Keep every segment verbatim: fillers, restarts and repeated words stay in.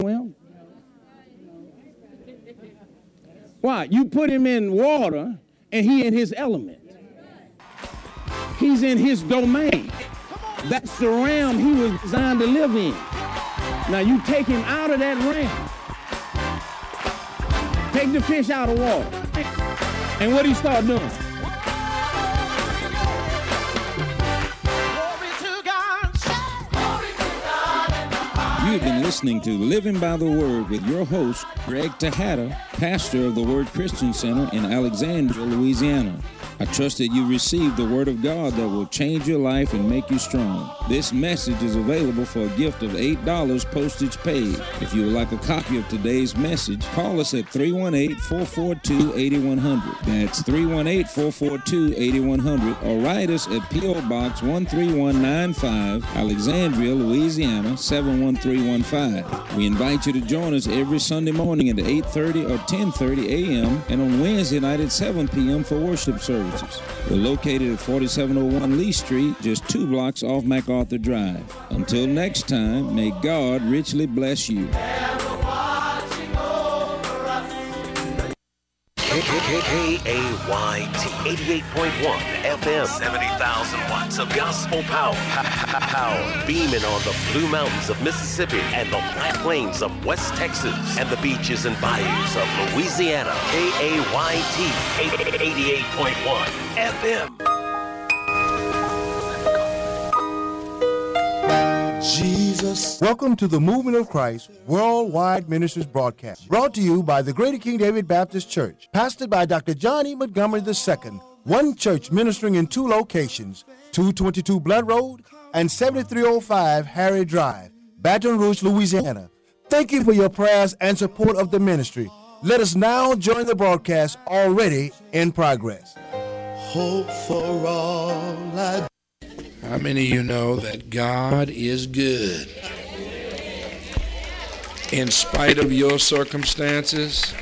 him? Why? You put him in water and he in his element. He's in his domain. That's the realm he was designed to live in. Now you take him out of that realm. Take the fish out of water. And what do you start doing? You've been listening to Living by the Word with your host, Greg Tejada, pastor of the Word Christian Center in Alexandria, Louisiana. I trust that you received the Word of God that will change your life and make you strong. This message is available for a gift of eight dollars postage paid. If you would like a copy of today's message, call us at three one eight, four four two, eight one zero zero. That's three one eight, four four two, eight one zero zero, or write us at P O Box one three one nine five, Alexandria, Louisiana, seven one three one five. We invite you to join us every Sunday morning at eight thirty or ten thirty a.m. and on Wednesday night at seven p.m. for worship services. We're located at forty-seven oh one Lee Street, just two blocks off MacArthur Drive. Until next time, may God richly bless you. K A Y T eighty-eight point one F M, seventy thousand watts of gospel power. Power beaming on the Blue Mountains of Mississippi and the flat plains of West Texas and the beaches and bayous of Louisiana. K A Y T eighty-eight point one F M. Jesus. Welcome to the Movement of Christ Worldwide Ministries broadcast, brought to you by the Greater King David Baptist Church, pastored by Doctor John E. Montgomery the Second, one church ministering in two locations, two twenty-two Blood Road and seventy-three oh five Harry Drive, Baton Rouge, Louisiana. Thank you for your prayers and support of the ministry. Let us now join the broadcast already in progress. Hope for all I. How many of you know that God is good? In spite of your circumstances,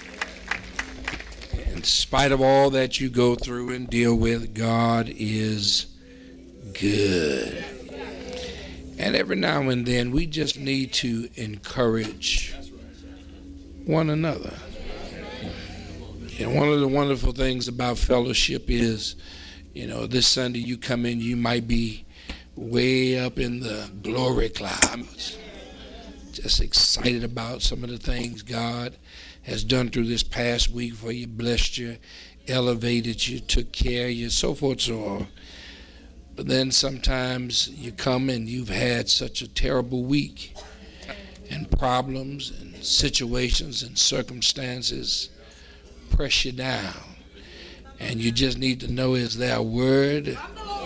in spite of all that you go through and deal with, God is good. And every now and then we just need to encourage one another. And one of the wonderful things about fellowship is, you know, this Sunday you come in, you might be way up in the glory clouds, just excited about some of the things God has done through this past week for you, blessed you, elevated you, took care of you, so forth, so on. But then sometimes you come and you've had such a terrible week, and problems and situations and circumstances press you down. And you just need to know, is there a word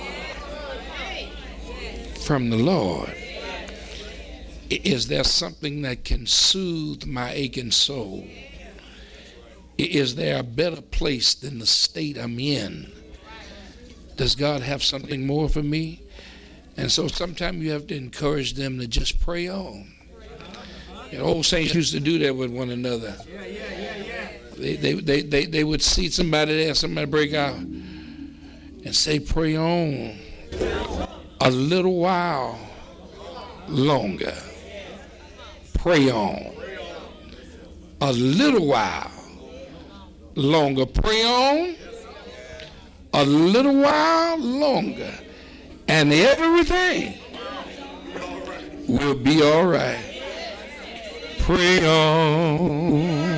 from the Lord? Is there something that can soothe my aching soul? Is there a better place than the state I'm in? Does God have something more for me? And so sometimes you have to encourage them to just pray on. You know, old saints used to do that with one another. They, they, they, they, they would see somebody there, somebody break out and say, pray on a little while longer. Pray on a little while longer. Pray on a little while longer, and everything will be all right. Pray on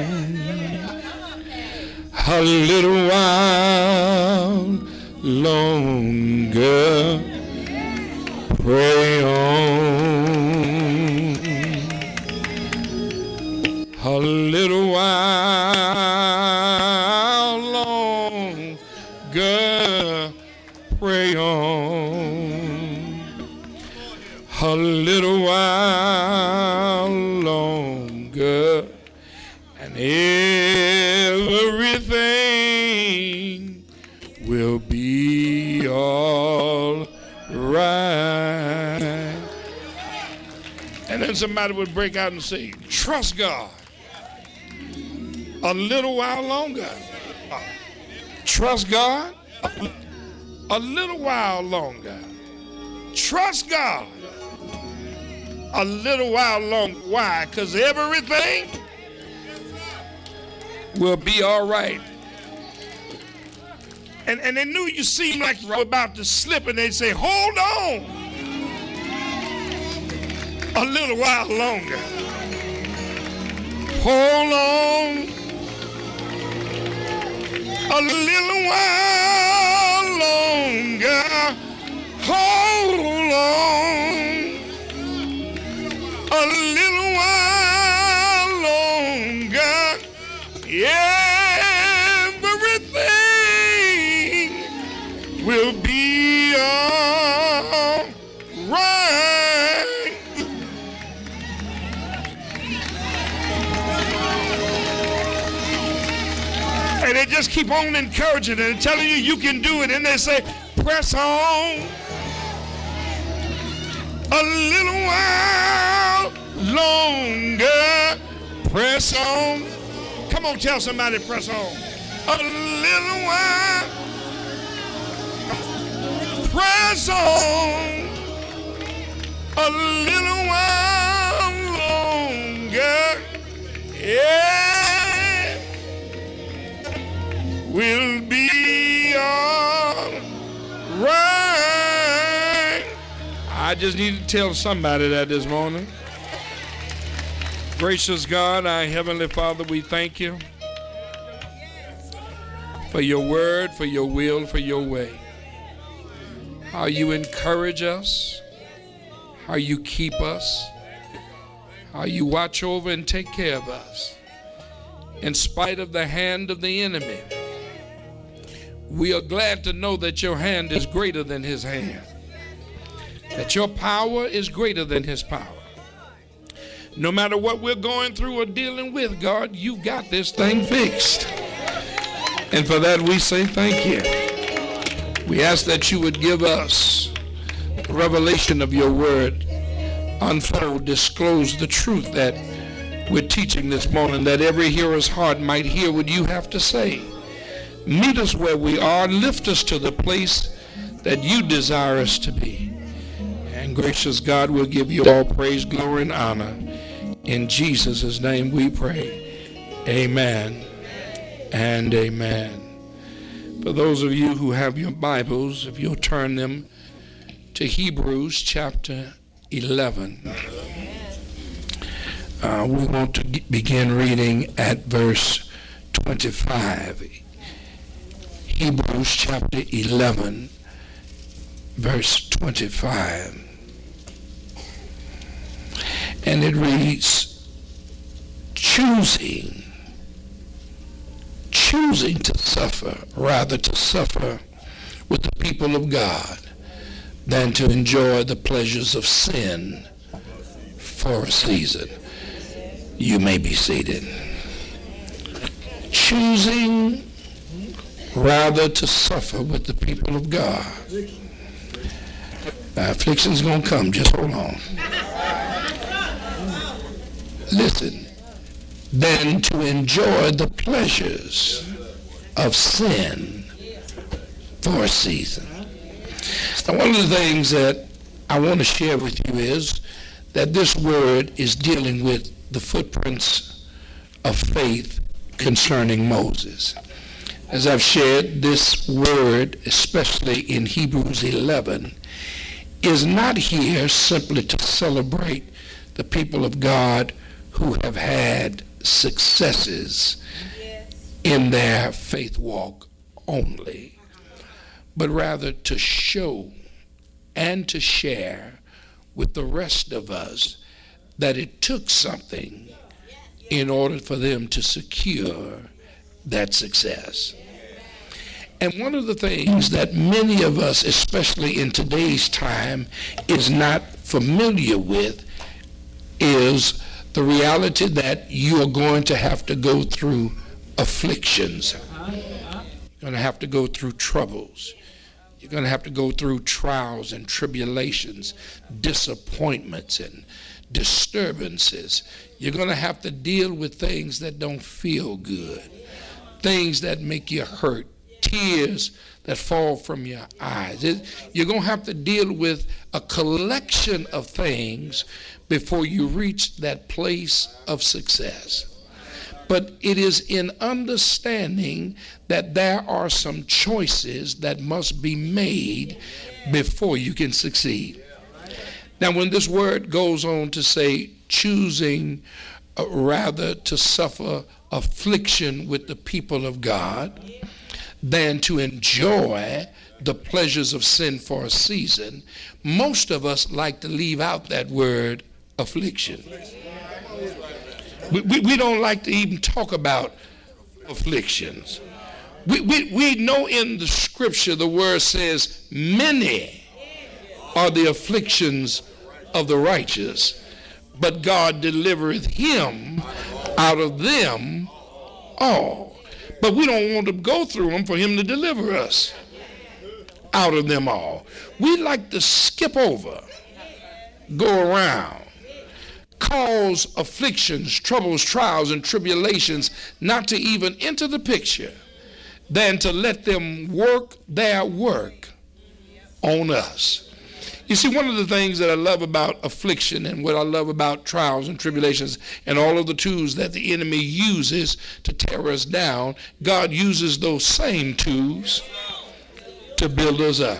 a little while longer. Pray on a little while longer. Pray on a little while longer, and everything will be all right. And then somebody would break out and say, trust God a little while longer. Trust God a little while longer. Trust God a little while longer. Why? Because everything will be all right. And, and they knew you seemed like you were about to slip, and they'd say, hold on a little while longer. Hold on a little while longer. Hold on a little while longer. Everything will be all right. And they just keep on encouraging and telling you you can do it. And they say, press on a little while longer. Press on. Come on, tell somebody, press on. A little while. Press on. A little while longer. Yeah. Will be all right. I just need to tell somebody that this morning. Gracious God, our Heavenly Father, we thank you for your word, for your will, for your way. How you encourage us, how you keep us, how you watch over and take care of us. In spite of the hand of the enemy, we are glad to know that your hand is greater than his hand, that your power is greater than his power. No matter what we're going through or dealing with, God, you got this thing fixed. And for that we say thank you. We ask that you would give us the revelation of your word, unfold, disclose the truth that we're teaching this morning, that every hearer's heart might hear what you have to say. Meet us where we are, lift us to the place that you desire us to be. And gracious God, we'll give you all praise, glory, and honor. In Jesus' name we pray. Amen and amen. For those of you who have your Bibles, if you'll turn them to Hebrews chapter eleven. Uh, we want to begin reading at verse twenty-five. Hebrews chapter eleven, verse twenty-five. And it reads, choosing, choosing to suffer, rather to suffer with the people of God than to enjoy the pleasures of sin for a season. You may be seated. Choosing rather to suffer with the people of God. Now, affliction's going to come, just hold on. Listen, than to enjoy the pleasures of sin for a season. Now, one of the things that I want to share with you is that this word is dealing with the footprints of faith concerning Moses. As I've shared, this word, especially in Hebrews eleven, is not here simply to celebrate the people of God who have had successes in their faith walk only, but rather to show and to share with the rest of us that it took something in order for them to secure that success. And one of the things that many of us, especially in today's time, is not familiar with is the reality that you are going to have to go through afflictions. You're going to have to go through troubles. You're going to have to go through trials and tribulations, disappointments and disturbances. You're going to have to deal with things that don't feel good, things that make you hurt, tears that fall from your eyes. It, you're going to have to deal with a collection of things before you reach that place of success. But it is in understanding that there are some choices that must be made before you can succeed. Now, when this word goes on to say choosing uh, rather to suffer affliction with the people of God than to enjoy the pleasures of sin for a season, most of us like to leave out that word affliction. We, we, we don't like to even talk about afflictions. We, we, we know in the scripture the word says many are the afflictions of the righteous, but God delivereth him out of them all. But we don't want to go through them for him to deliver us out of them all. We like to skip over, go around, cause afflictions, troubles, trials, and tribulations not to even enter the picture than to let them work their work on us. You see, one of the things that I love about affliction and what I love about trials and tribulations and all of the tools that the enemy uses to tear us down, God uses those same tools to build us up.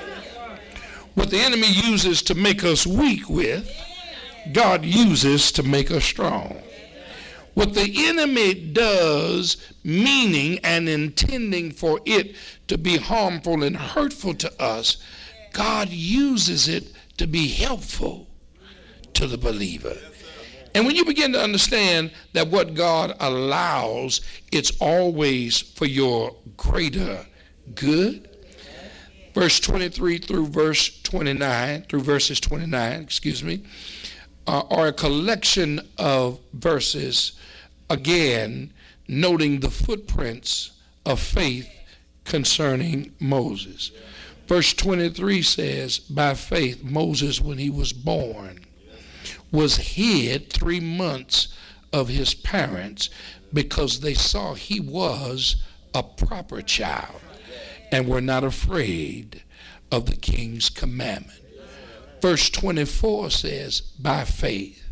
What the enemy uses to make us weak with, God uses to make us strong. What the enemy does, meaning and intending for it to be harmful and hurtful to us, God uses it to be helpful to the believer. And when you begin to understand that what God allows, it's always for your greater good. Verse twenty-three through verse twenty-nine, through verses twenty-nine, excuse me, uh, are a collection of verses, again, noting the footprints of faith concerning Moses. Verse twenty-three says, by faith, Moses, when he was born, was hid three months of his parents because they saw he was a proper child and were not afraid of the king's commandment. Verse twenty-four says, by faith,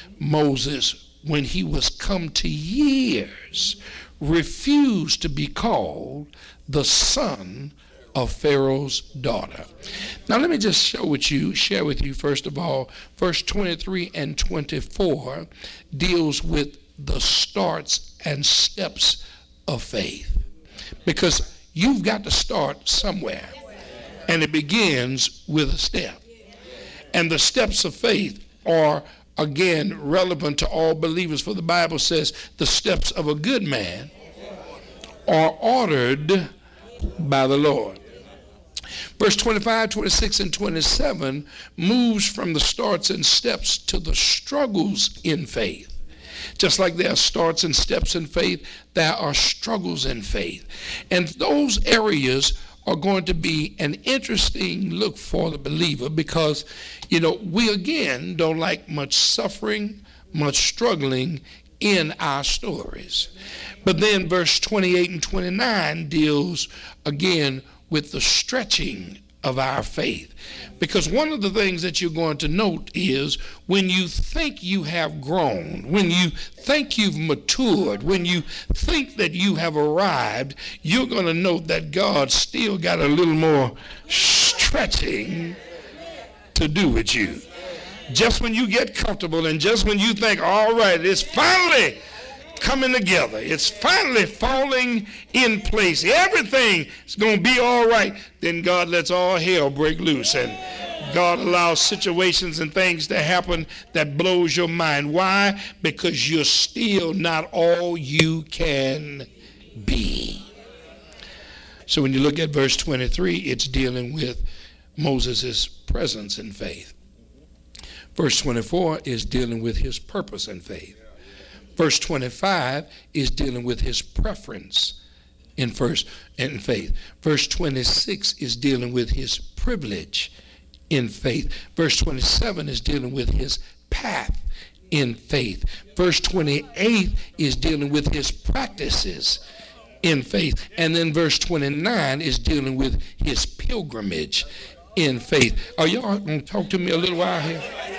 Moses, when he was come to years, refused to be called the son of Pharaoh's daughter. Now let me just show with you, share with you, first of all, verse twenty-three and twenty-four deals with the starts and steps of faith. Because you've got to start somewhere, and it begins with a step. And the steps of faith are, again, relevant to all believers, for the Bible says the steps of a good man are ordered by the Lord. Verse twenty-five, twenty-six, and twenty-seven moves from the starts and steps to the struggles in faith. Just like there are starts and steps in faith, there are struggles in faith. And those areas are going to be an interesting look for the believer because, you know, we again don't like much suffering, much struggling in our stories. But then verse twenty-eight and twenty-nine deals again with the stretching of our faith. Because one of the things that you're going to note is when you think you have grown, when you think you've matured, when you think that you have arrived, you're going to note that God still got a little more stretching to do with you. Just when you get comfortable and just when you think, all right, it's finally coming together, it's finally falling in place, everything is going to be all right, then God lets all hell break loose, and God allows situations and things to happen that blows your mind. Why? Because you're still not all you can be. So when you look at verse twenty-three, it's dealing with Moses' presence in faith. Verse twenty-four is dealing with his purpose in faith. Verse twenty-five is dealing with his preference in first in faith. Verse twenty-six is dealing with his privilege in faith. Verse twenty-seven is dealing with his path in faith. Verse twenty-eight is dealing with his practices in faith. And then verse twenty-nine is dealing with his pilgrimage in faith. Are y'all going to talk to me a little while here?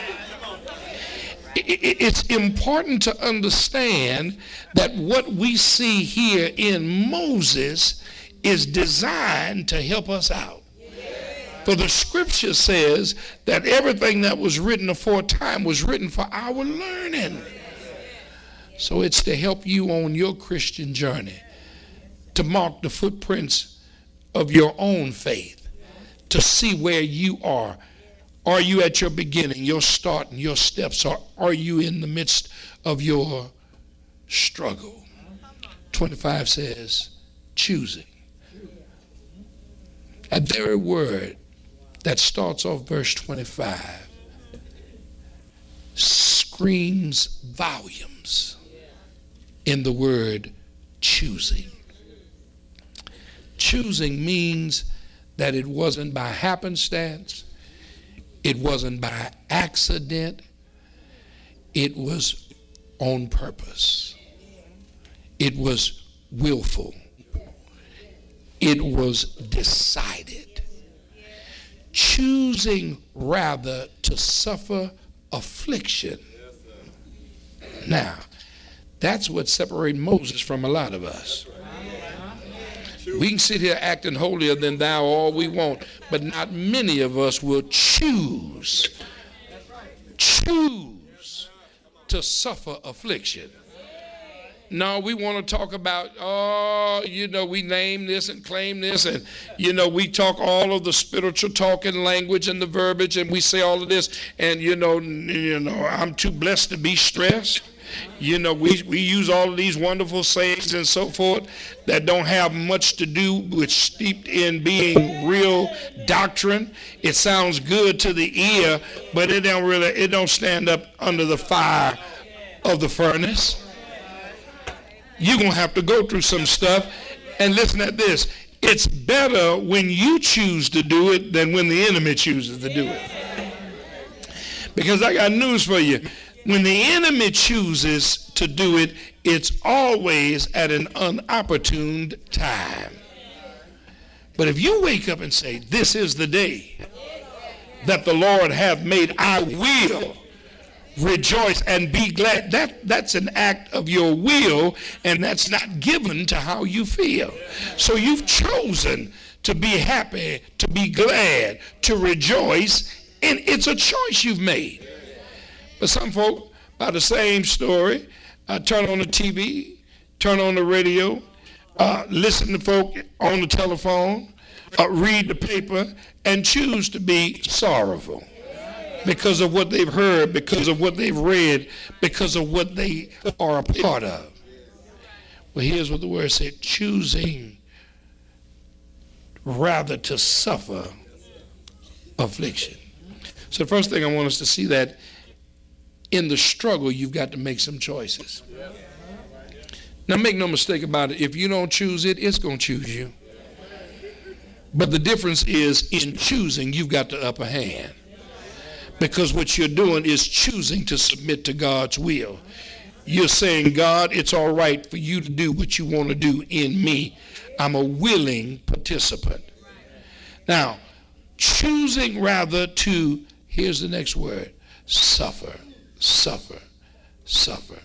It's important to understand that what we see here in Moses is designed to help us out. For the scripture says that everything that was written aforetime was written for our learning. So it's to help you on your Christian journey, to mark the footprints of your own faith, to see where you are. Are you at your beginning, your start, and your steps, or are you in the midst of your struggle? twenty-five says, choosing. That very word that starts off verse twenty-five screams volumes in the word choosing. Choosing means that it wasn't by happenstance. It wasn't by accident. It was on purpose. It was willful. It was decided. Choosing rather to suffer affliction. Now, that's what separates Moses from a lot of us. We can sit here acting holier than thou all we want, but not many of us will choose, choose to suffer affliction. No, we want to talk about, oh, you know, we name this and claim this, and, you know, we talk all of the spiritual talking language and the verbiage, and we say all of this, and, you know, you know, I'm too blessed to be stressed. You know, we, we use all of these wonderful sayings and so forth that don't have much to do with steeped in being real doctrine. It sounds good to the ear, but it don't really, it don't stand up under the fire of the furnace. You're going to have to go through some stuff. And listen at this. It's better when you choose to do it than when the enemy chooses to do it. Because I got news for you. When the enemy chooses to do it, it's always at an unopportune time. But if you wake up and say, this is the day that the Lord hath made, I will rejoice and be glad. That, that's an act of your will, and that's not given to how you feel. So you've chosen to be happy, to be glad, to rejoice, and it's a choice you've made. But some folk, by the same story, uh, turn on the T V, turn on the radio, uh, listen to folk on the telephone, uh, read the paper, and choose to be sorrowful because of what they've heard, because of what they've read, because of what they are a part of. Well, here's what the word said, choosing rather to suffer affliction. So the first thing I want us to see that in the struggle, you've got to make some choices. Now, make no mistake about it. If you don't choose it, it's going to choose you. But the difference is in choosing, you've got the upper hand. Because what you're doing is choosing to submit to God's will. You're saying, God, it's all right for you to do what you want to do in me. I'm a willing participant. Now, choosing rather to, here's the next word, suffer. Suffer, suffer.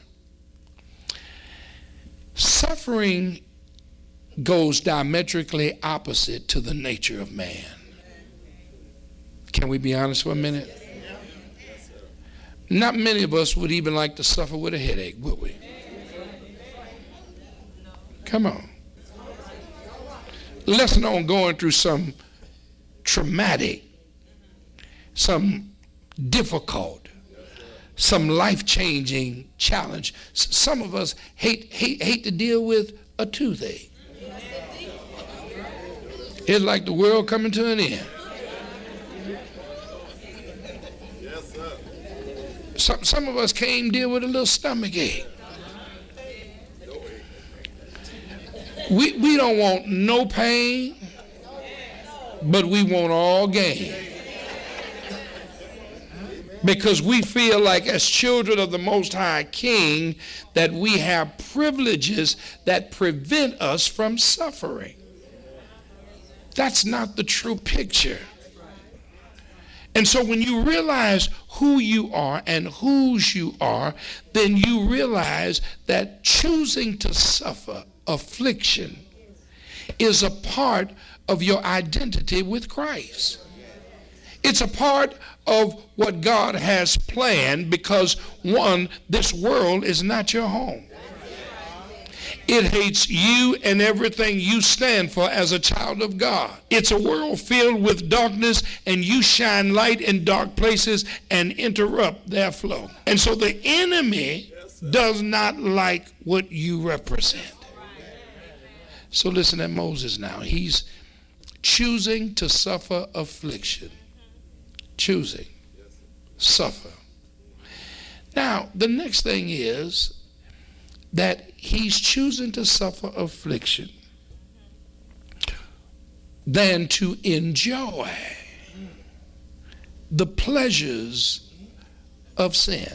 Suffering goes diametrically opposite to the nature of man. Can we be honest for a minute? Not many of us would even like to suffer with a headache, would we? Come on. Less known going through some traumatic, some difficult, some life-changing challenge. S- some of us hate, hate, hate to deal with a toothache. It's like the world coming to an end. Some, some of us can't deal with a little stomach ache. We, we don't want no pain, but we want all gain. Because we feel like as children of the Most High King that we have privileges that prevent us from suffering. That's not the true picture. And so when you realize who you are and whose you are, then you realize that choosing to suffer affliction is a part of your identity with Christ. It's a part of what God has planned because, one, this world is not your home. It hates you and everything you stand for as a child of God. It's a world filled with darkness, and you shine light in dark places and interrupt their flow. And so the enemy does not like what you represent. So listen to Moses now. He's choosing to suffer affliction. Choosing. Suffer. Now, the next thing is that he's choosing to suffer affliction than to enjoy the pleasures of sin.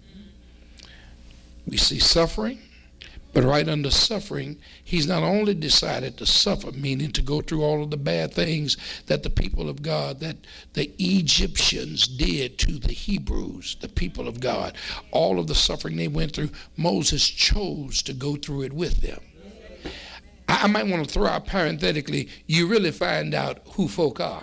We see suffering, but right under suffering, he's not only decided to suffer, meaning to go through all of the bad things that the people of God, that the Egyptians did to the Hebrews, the people of God. All of the suffering they went through, Moses chose to go through it with them. I, I might want to throw out parenthetically, you really find out who folk are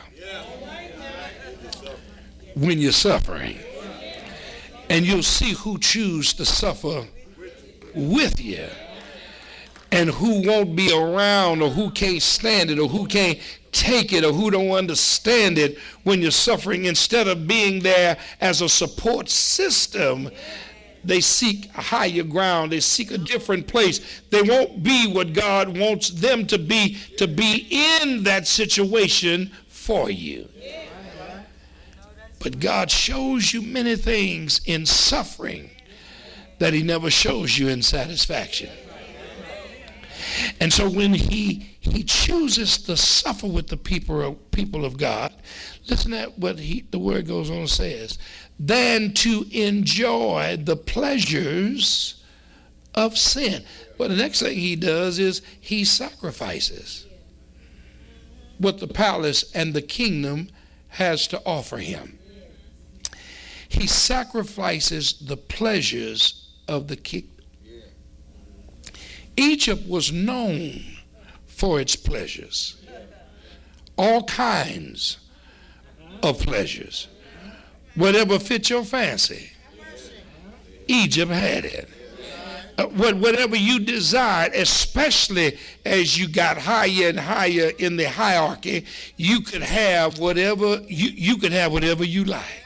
when you're suffering. And you'll see who choose to suffer with you and who won't be around or who can't stand it or who can't take it or who don't understand it when you're suffering. Instead of being there as a support system, they seek a higher ground. They seek a different place. They won't be what God wants them to be, to be in that situation for you. But God shows you many things in suffering that he never shows you in satisfaction. And so when he he chooses to suffer with the people of, people of God, listen to what he, the word goes on and says, than to enjoy the pleasures of sin. Well, the next thing he does is he sacrifices what the palace and the kingdom has to offer him. He sacrifices the pleasures of the kingdom. Egypt was known for its pleasures, all kinds of pleasures. Whatever fit your fancy, Egypt had it. Uh, whatever you desired, especially as you got higher and higher in the hierarchy, you could have whatever you, you could have whatever you like.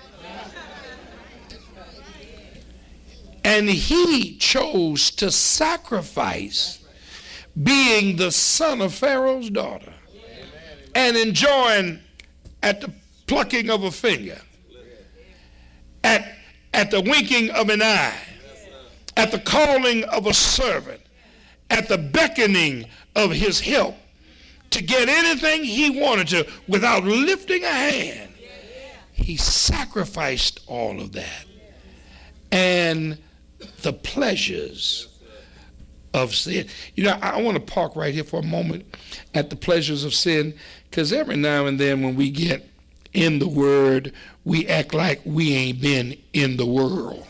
And he chose to sacrifice being the son of Pharaoh's daughter and enjoying at the plucking of a finger, at, at the winking of an eye, at the calling of a servant, at the beckoning of his help to get anything he wanted to without lifting a hand. He sacrificed all of that. And the pleasures of sin. You know, I, I want to park right here for a moment at the pleasures of sin, because every now and then when we get in the Word, we act like we ain't been in the world.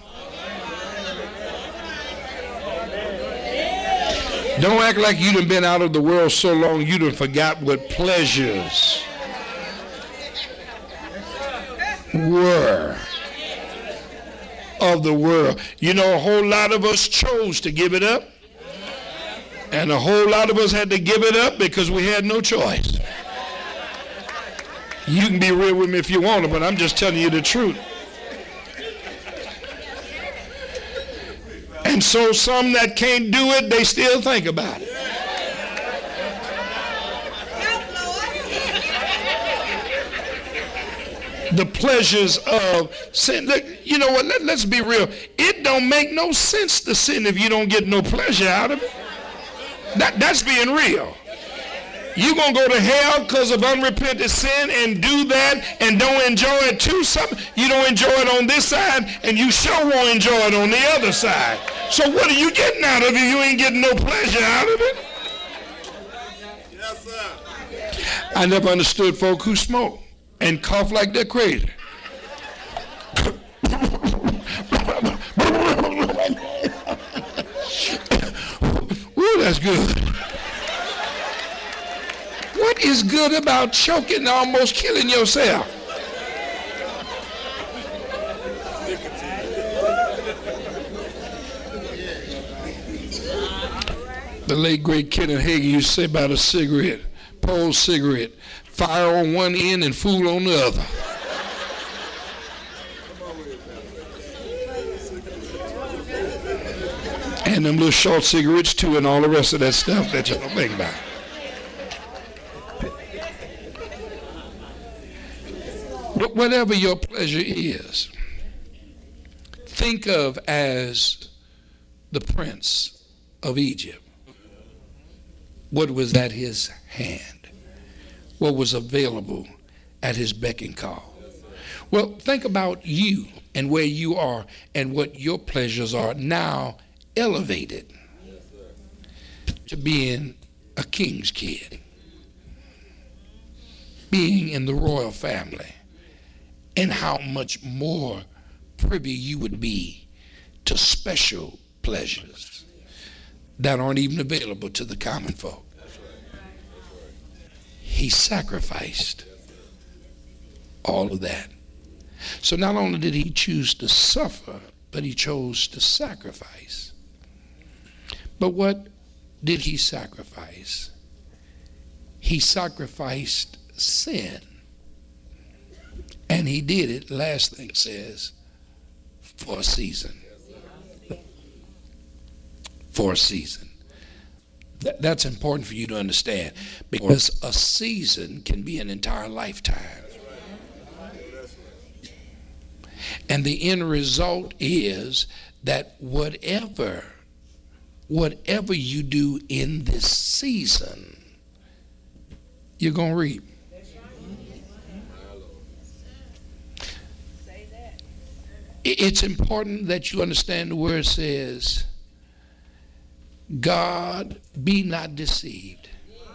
Don't act like you done been out of the world so long you done forgot what pleasures were of the world. You know, a whole lot of us chose to give it up, and a whole lot of us had to give it up because we had no choice. You can be real with me if you want to, but I'm just telling you the truth. And so some that can't do it, they still think about it. The pleasures of sin. Look, you know what? Let, let's be real. It don't make no sense to sin if you don't get no pleasure out of it. That, that's being real. You're going to go to hell because of unrepentant sin and do that and don't enjoy it too. Some, you don't enjoy it on this side and you sure won't enjoy it on the other side. So what are you getting out of it? You ain't getting no pleasure out of it. Yes, sir. I never understood folk who smoke and cough like they're crazy. Ooh, that's good. What is good about choking and almost killing yourself? The late great Kenneth Hagin used to say about a cigarette, pole cigarette, fire on one end and fool on the other. And them little short cigarettes too and all the rest of that stuff that you don't think about. But whatever your pleasure is, think of as the prince of Egypt. What was at his hand? What was available at his beck and call? Well, think about you and where you are and what your pleasures are now elevated to being a king's kid, being in the royal family, and how much more privy you would be to special pleasures that aren't even available to the common folk. He sacrificed all of that. So not only did he choose to suffer, but he chose to sacrifice. But what did he sacrifice? He sacrificed sin. And he did it, last thing it says, for a season. For a season. Th- that's important for you to understand, because a season can be an entire lifetime. And the end result is that whatever, whatever you do in this season, you're going to reap. It's important that you understand the word says, God, be not deceived,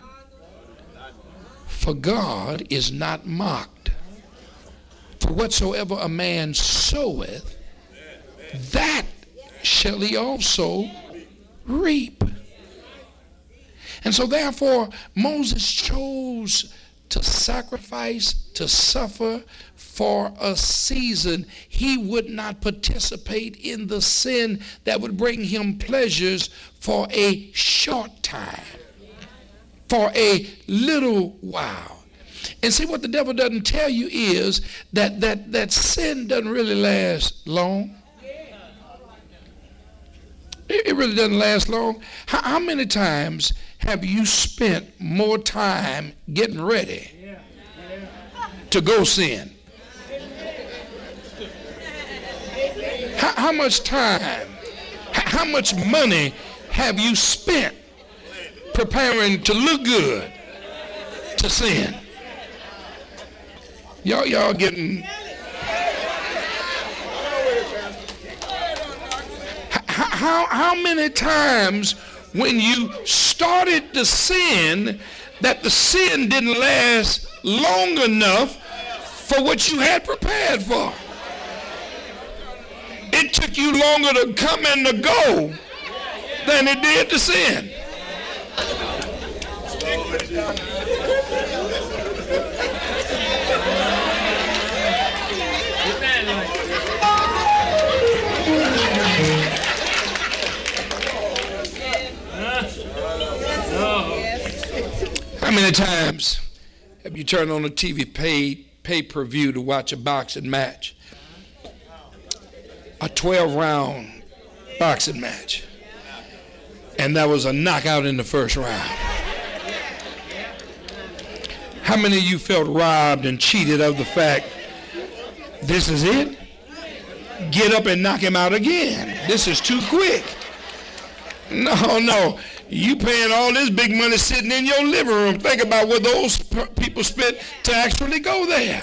for God is not mocked. For whatsoever a man soweth, that shall he also reap. And so therefore, Moses chose to sacrifice, to suffer for a season. He would not participate in the sin that would bring him pleasures for a short time, for a little while. And see, what the devil doesn't tell you is that that, that sin doesn't really last long. It, it really doesn't last long. How, how many times have you spent more time getting ready to go sin? How, how much time, how much money have you spent preparing to look good to sin? Y'all, y'all getting... How, how, how many times when you started to sin that the sin didn't last long enough for what you had prepared for? It took you longer to come and to go than it did to sin. How many times have you turned on a T V pay, pay-per-view to watch a boxing match? A twelve-round boxing match. And that was a knockout in the first round. How many of you felt robbed and cheated of the fact, this is it? Get up and knock him out again. This is too quick. No, no. You paying all this big money sitting in your living room. Think about what those people spent to actually go there.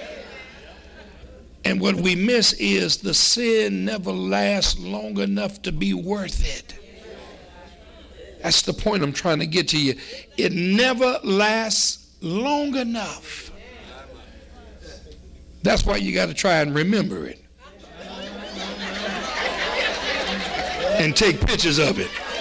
And what we miss is the sin never lasts long enough to be worth it. That's the point I'm trying to get to you. It never lasts long enough. That's why you got to try and remember it. And take pictures of it.